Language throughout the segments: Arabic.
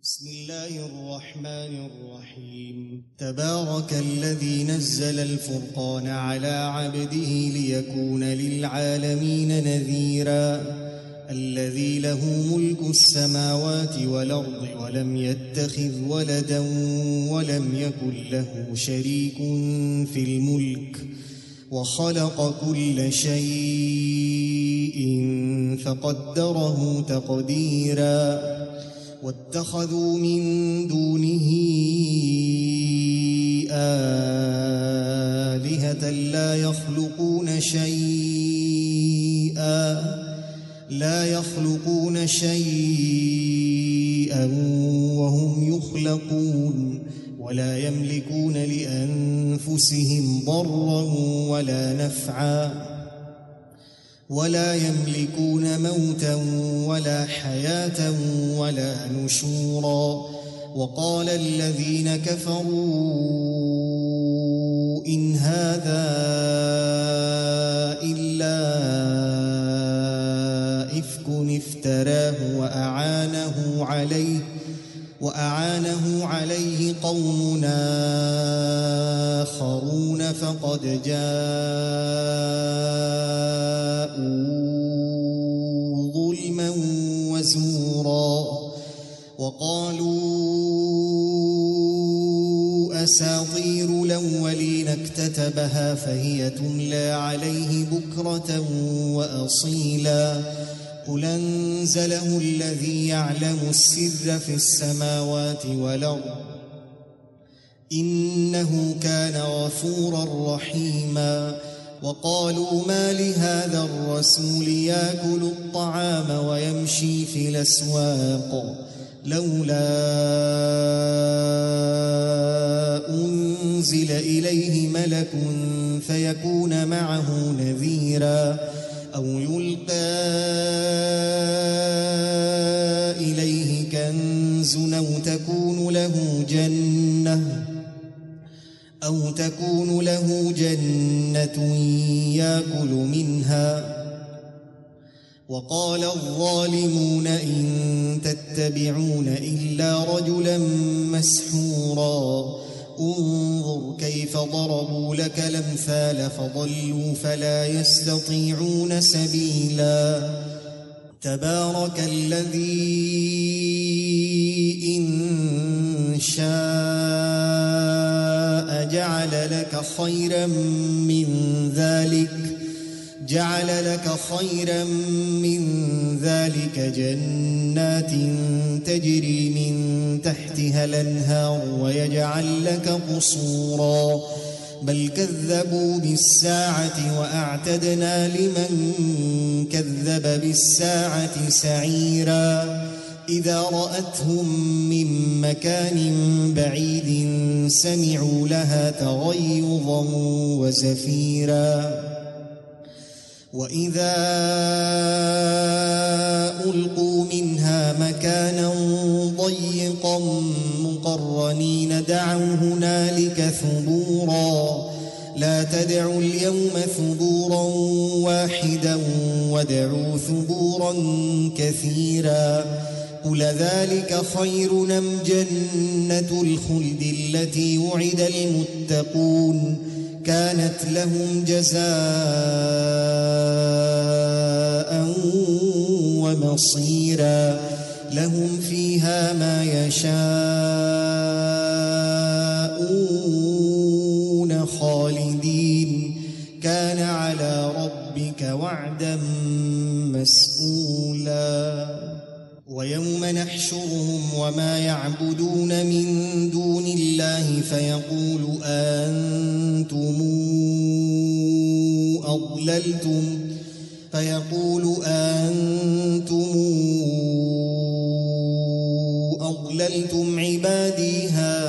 بسم الله الرحمن الرحيم. تبارك الذي نزل الفرقان على عبده ليكون للعالمين نذيرا. الذي له ملك السماوات والأرض ولم يتخذ ولدا ولم يكن له شريك في الملك وخلق كل شيء فقدره تقديرا. واتخذوا من دونه آلهة لا يخلقون شيئا وهم يخلقون ولا يملكون لأنفسهم ضرا ولا نفعا ولا يملكون موتا ولا حياة ولا نشورا. وقال الذين كفروا إن هذا إلا إفك افتراه وأعانه عليه قوم آخرون فقد جاءوا ظلما وزورا. وقالوا أساطير الأولين اكتتبها فهي تملى عليه بكرة وأصيلا. قل أنزله الذي يعلم السر في السماوات والأرض إنه كان غفورا رحيما. وقالوا ما لهذا الرسول يأكل الطعام ويمشي في الأسواق لولا أنزل إليه ملك فيكون معه نذيرا أو يلقى إليه كنز أو تكون له جنة يأكل منها. وقال الظالمون إن تتبعون إلا رجلا مسحورا. انظر كيف ضربوا لك الأمثال فضلوا فلا يستطيعون سبيلا. تبارك الذي إن شاء جعل لك خيرا من ذلك جنات تجري من تحتها الأنهار ويجعل لك قصورا. بل كذبوا بالساعة وأعتدنا لمن كذب بالساعة سعيرا. إذا رأتهم من مكان بعيد سمعوا لها تغيظا وزفيرا. وإذا ألقوا منها مكانا ضيقا مقرنين دعوا هنالك ثبورا. لا تدعوا اليوم ثبورا واحدا وادعوا ثبورا كثيرا. قل ذلك خير أم جنة الخلد التي وعد المتقون كانت لهم جزاء ومصيرا. لهم فيها ما يشاءون خالدين كان على ربك وعدا مسئولا. ويوم نحشرهم وما يعبدون من دون الله فيقول أنتم أضللتم عبادي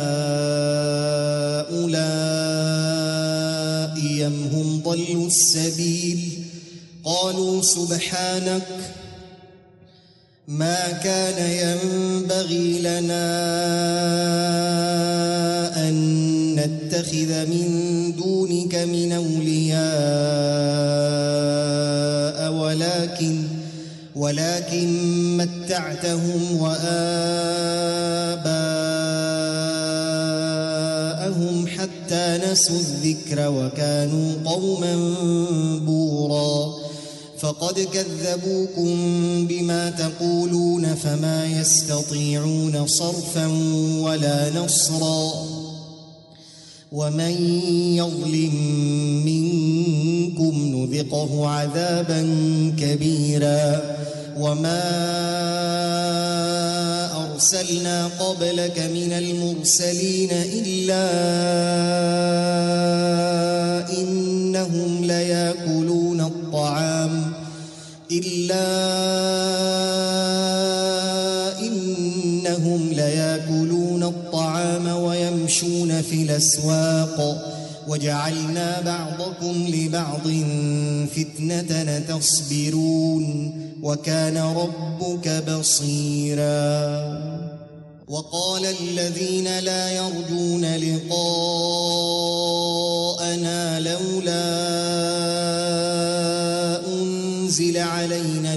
هؤلاء أم هم ضلوا السبيل. قالوا سبحانك ما كان ينبغي لنا أن نتخذ من دونك من أولياء ولكن متعتهم وآباءهم حتى نسوا الذكر وكانوا قوما بورا فقد كذبوكم بما تقولون فما يستطيعون صرفا ولا نصرا ومن يظلم منكم نذقه عذابا كبيرا وما أرسلنا قبلك من المرسلين إلا إنهم ليأكلون الطعام ويمشون في الأسواق وجعلنا بعضكم لبعض فتنة تصبرون وكان ربك بصيرا وقال الذين لا يرجون لقاءنا لولا أنزل علينا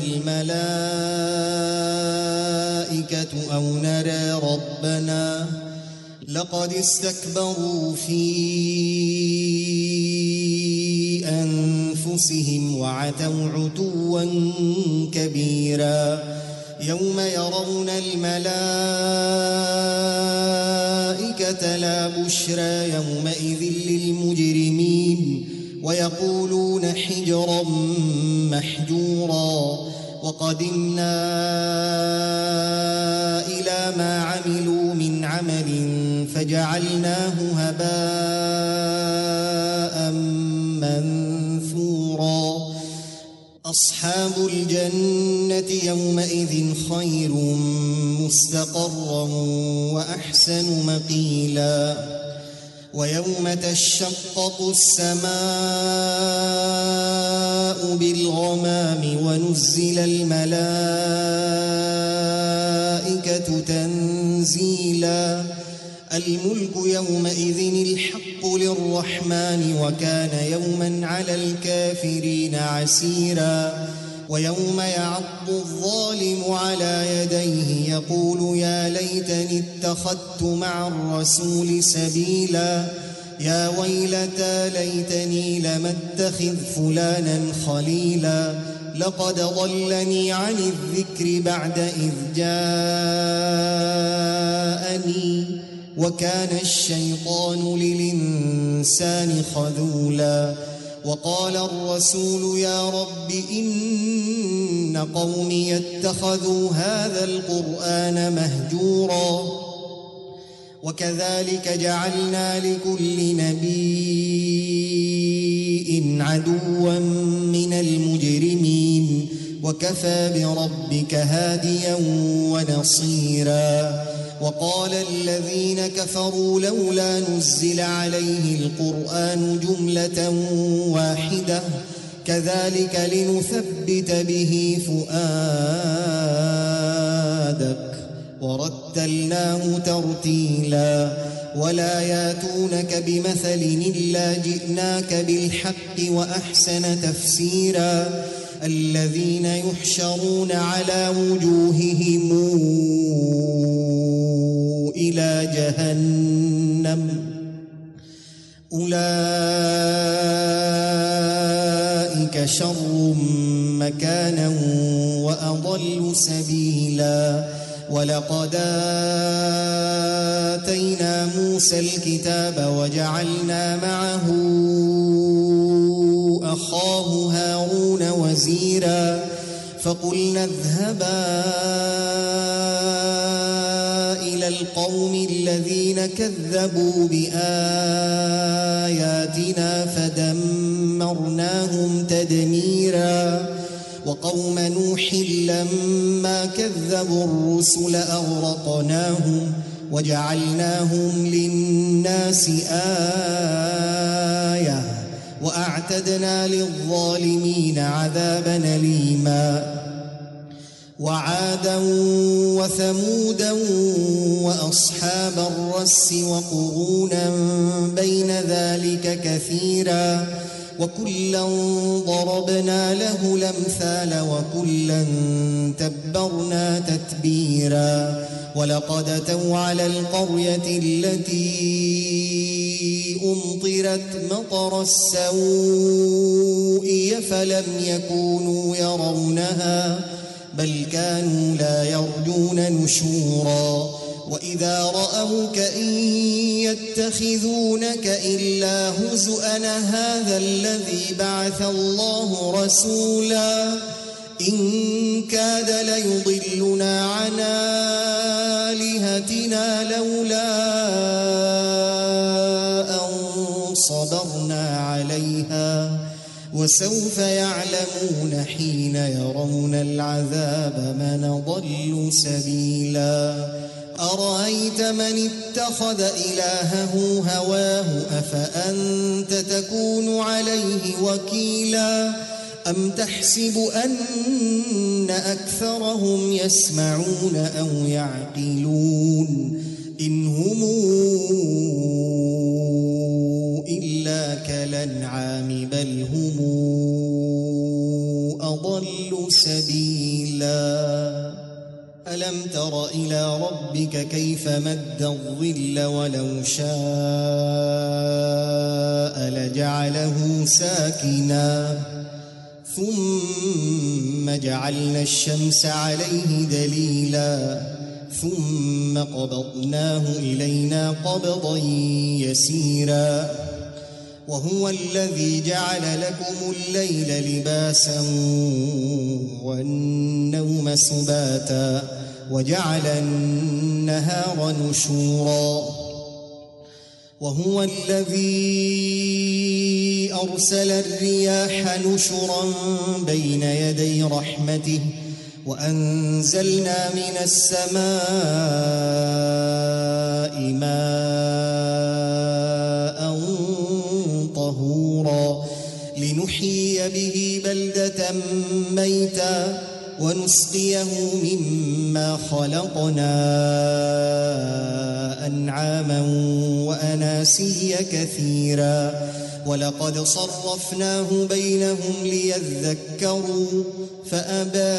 الملائكة أو نرى ربنا لقد استكبروا في أنفسهم وعتوا عتوا كبيرا يوم يرون الملائكة لا بشرى يومئذ للمجرمين ويقولون حجرا محجورا وقدمنا إلى ما عملوا من عمل فجعلناه هباء منثورا أصحاب الجنة يومئذ خير مستقرا وأحسن مقيلا ويوم تشقق السماء بالغمام ونزل الملائكة تنزيلا الملك يومئذ الحق للرحمن وكان يوما على الكافرين عسيرا ويوم يعض الظالم على يديه يقول يا ليتني اتخذت مع الرسول سبيلا يا ويلتى ليتني لم اتخذ فلانا خليلا لقد ضلني عن الذكر بعد إذ جاءني وكان الشيطان للإنسان خذولا وقال الرسول يا رب إن قومي اتخذوا هذا القرآن مهجورا وكذلك جعلنا لكل نبي عدوا من المجرمين وكفى بربك هاديا ونصيرا وقال الذين كفروا لولا نزل عليه القرآن جملة واحدة كذلك لنثبت به فؤادك ورتلناه ترتيلا ولا ياتونك بمثل إلا جئناك بالحق وأحسن تفسيرا الذين يحشرون على وجوههم إلى جهنم أولئك شر مكانا وأضل سبيلا ولقد آتينا موسى الكتاب وجعلنا معه أخاه هارون وزيرا فقلنا اذهبا إلى القوم الذين كذبوا بآياتنا فدمرناهم تدميرا وقوم نوح لما كذبوا الرسل أغرقناهم وجعلناهم للناس آية وأعتدنا للظالمين عذابا أليما وعادا وثمودا وأصحاب الرس وقرونا بين ذلك كثيرا وكلا ضربنا له الأمثال وكلا تبرنا تتبيرا ولقد أتوا على القرية التي أمطرت مطر السوء فلم يكونوا يرونها بل كانوا لا يرجون نشورا وإذا رأوك إن يتخذونك إلا هزؤا هذا الذي بعث الله رسولا إن كاد ليضلنا عن آلهتنا لولا أن صبرنا عليها وسوف يعلمون حين يرون العذاب من ضل سبيلا أرأيت من اتخذ إلهه هواه أفأنت تكون عليه وكيلا أم تحسب أن أكثرهم يسمعون أو يعقلون إن هم إلا كالأنعام بل هم أضل سبيلا ألم تر إلى ربك كيف مد الظل ولو شاء لجعله ساكنا ثم جعلنا الشمس عليه دليلا ثم قبضناه إلينا قبضا يسيرا وهو الذي جعل لكم الليل لباسا والنوم سباتا وجعل النهار نشورا وهو الذي أرسل الرياح نشرا بين يدي رحمته وأنزلنا من السماء ماء طهورا لنحيي به بلدة ميتا ونسقيه مما خلقنا أنعاما وأناسيا كثيرا ولقد صرفناه بينهم ليذكروا فأبى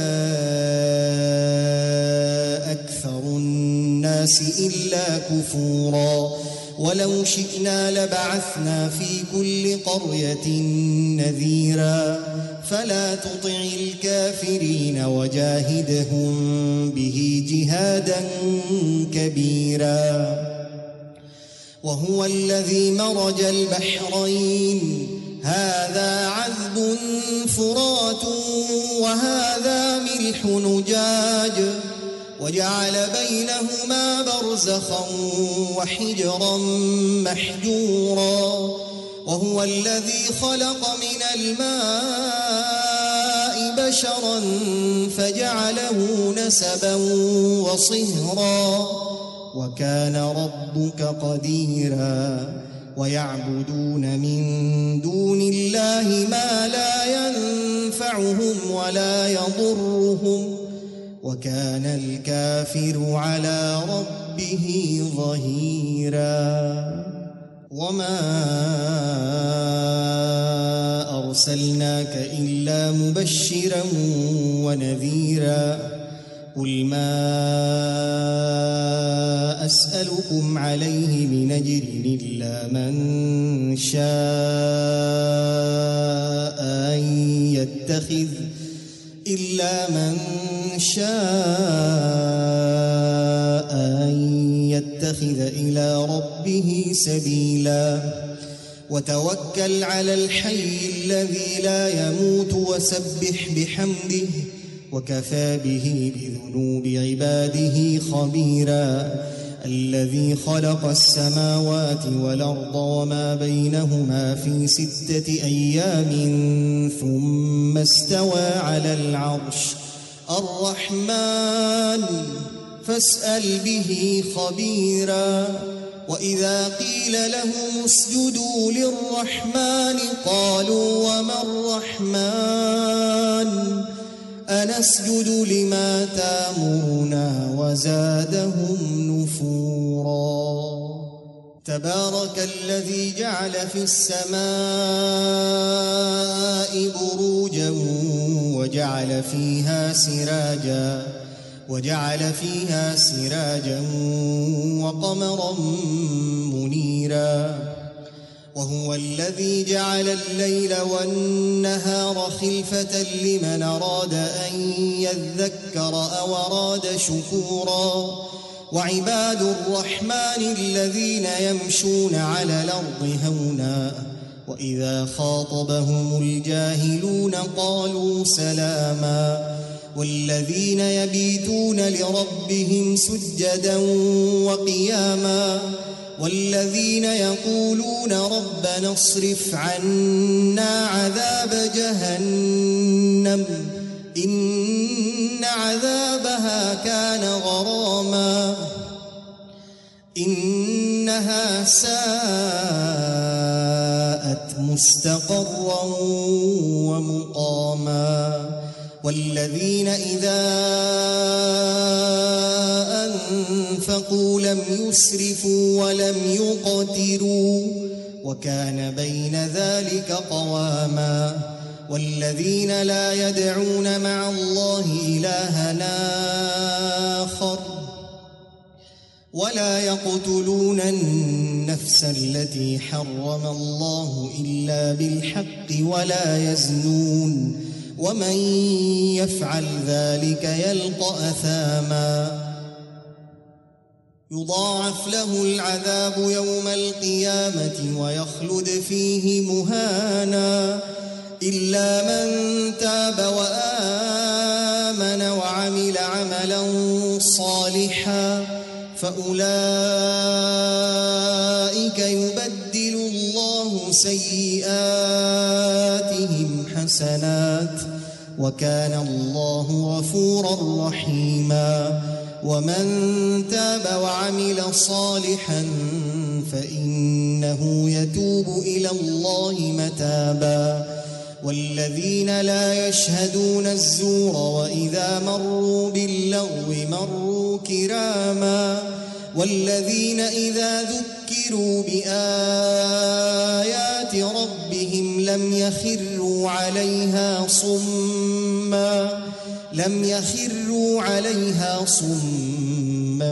أكثر الناس إلا كفورا ولو شئنا لبعثنا في كل قرية نذيرا فلا تطع الكافرين وجاهدهم به جهادا كبيرا وهو الذي مرج البحرين هذا عذب فرات وهذا ملح نجاج وجعل بينهما برزخا وحجرا محجورا وهو الذي خلق من الماء بشرا فجعله نسبا وصهرا وكان ربك قديرا ويعبدون من دون الله ما لا ينفعهم ولا يضرهم وكان الكافر على ربه ظهيرا وما أرسلناك إلا مبشرا ونذيرا قل ما أسألكم عليه من أجر إلا من شاء أن يتخذ إلى ربه سبيلا وتوكل على الحي الذي لا يموت وسبح بحمده وكفى به بذنوب عباده خبيرا الذي خلق السماوات والأرض وما بينهما في 6 أيام ثم استوى على العرش الرحمن فاسأل به خبيرا وإذا قيل لهم اسجدوا للرحمن قالوا وما الرحمن أنسجد لما تأمرنا وزادهم نفورا تبارك الذي جعل في السماء بروجا وجعل فيها سراجا وجعل فيها سراجا وقمرا منيرا وهو الذي جعل الليل والنهار خلفة لمن أراد أن يذكر أو أراد شكورا وعباد الرحمن الذين يمشون على الأرض هونا وإذا خاطبهم الجاهلون قالوا سلاما والذين يبيتون لربهم سجدا وقياما والذين يقولون ربنا اصرف عنا عذاب جهنم إن عذابها كان غراما إنها ساءت مستقرا ومقاما والذين إذا أنفقوا لم يسرفوا ولم يقتروا وكان بين ذلك قواما والذين لا يدعون مع الله إلها آخر ولا يقتلون النفس التي حرم الله إلا بالحق ولا يزنون ومن يفعل ذلك يلقى أثاما يضاعف له العذاب يوم القيامة ويخلد فيه مهانا إلا من تاب وآمن وعمل عملا صالحا فأولئك يبدل الله سيئاتهم حسنات وكان الله غفورا رحيما ومن تاب وعمل صالحا فإنه يتوب إلى الله متابا والذين لا يشهدون الزور وإذا مروا باللغو مروا كراما والذين إذا ذكروا بآيات ربهم لم يخروا عليها صما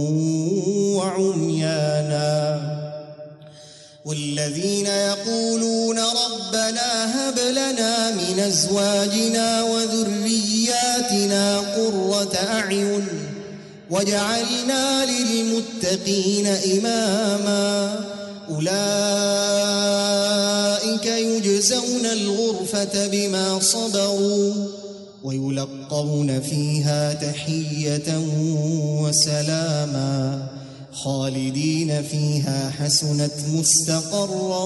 وعميانا والذين يقولون ربنا هب لنا من أزواجنا وذرياتنا قرة أعين واجعلنا للمتقين إماما أولئك يجزون الغرفة بما صبروا ويلقون فيها تحية وسلاما خالدين فيها حسنت مستقرا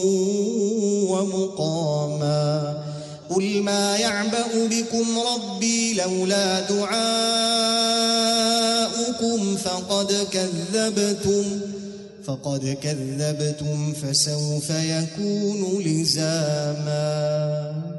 ومقاما قل ما يعبأ بكم ربي لولا دعاؤكم فقد كذبتم فسوف يكون لزاما